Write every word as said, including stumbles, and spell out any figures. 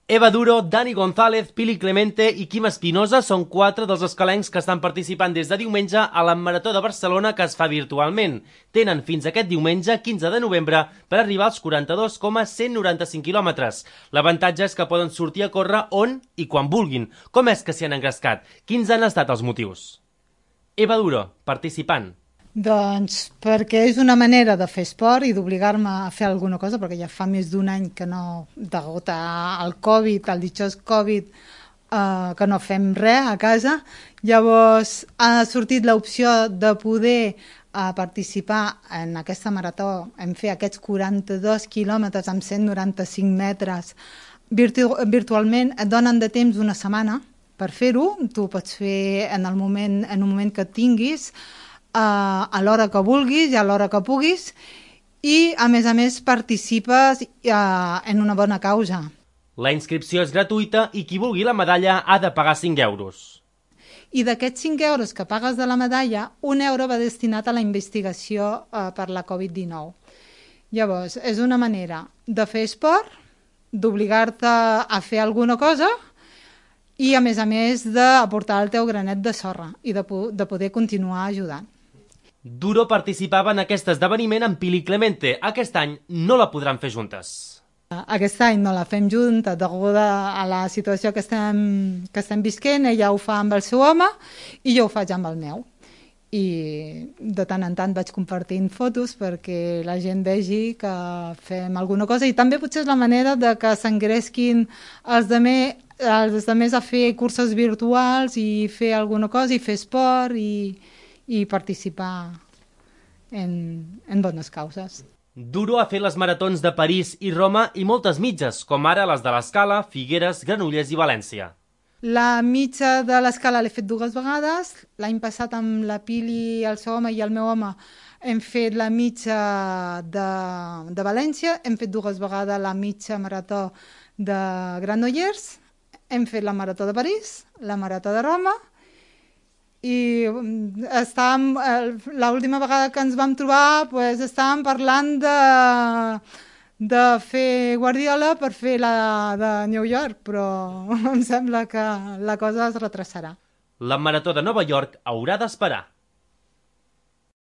Eva Duro, Dani González, Pili Clemente i Quim Espinosa són quatre dels escalencs que estan participant des de diumenge a la Marató de Barcelona que es fa virtualment. Tenen fins aquest diumenge, quinze de novembre, per arribar als quaranta-dos coma cent noranta-cinc quilòmetres. L'avantatge és que poden sortir a córrer on i quan vulguin. Com és que s'hi han engrescat? Quins han estat els motius? Eva Duro, participant. Doncs perquè és una manera de fer esport i d'obligar-me a fer alguna cosa, perquè ja fa més d'un any que no, degut al Covid, al ditxós Covid, eh, que no fem res a casa. Llavors ha sortit l'opció de poder eh, participar en aquesta marató, en fer aquests quaranta-dos quilòmetres amb cent noranta-cinc metres virtu virtualment. Et donen de temps una setmana per fer-ho, tu ho pots fer en, el moment, en un moment que et tinguis, a l'hora que vulguis i a l'hora que puguis, i a més a més participes en una bona causa. La inscripció és gratuïta i qui vulgui la medalla ha de pagar cinc euros. I d'aquests cinc euros que pagues de la medalla, un euro va destinat a la investigació eh, per la Covid dinou. Llavors, és una manera de fer esport, d'obligar-te a fer alguna cosa i, a més a més, d'aportar el teu granet de sorra i de, de poder continuar ajudant. Duro participava en aquest esdeveniment amb Pili Clemente. Aquest any no la podran fer juntes. Aquest any no la fem junta degut a la situació que estem, que estem visquent. Ella ho fa amb el seu home i jo ho faig amb el meu. I de tant en tant vaig compartint fotos perquè la gent vegi que fem alguna cosa, i també potser és la manera de que s'engresquin els altres, els altres a fer curses virtuals i fer alguna cosa i fer esport i i participar en, en bones causes. Duro ha fet les maratons de París i Roma i moltes mitges, com ara les de l'Escala, Figueres, Granollers i València. La mitja de l'Escala l'he fet dues vegades. L'any passat amb la Pili, el seu home i el meu home hem fet la mitja de, de València, hem fet dues vegades la mitja marató de Granollers, hem fet la marató de París, la marató de Roma, i estàvem, l'última vegada que ens vam trobar pues, estàvem parlant de, de fer Guardiola per fer la de New York, però em sembla que la cosa es retrasarà. La marató de Nova York haurà d'esperar.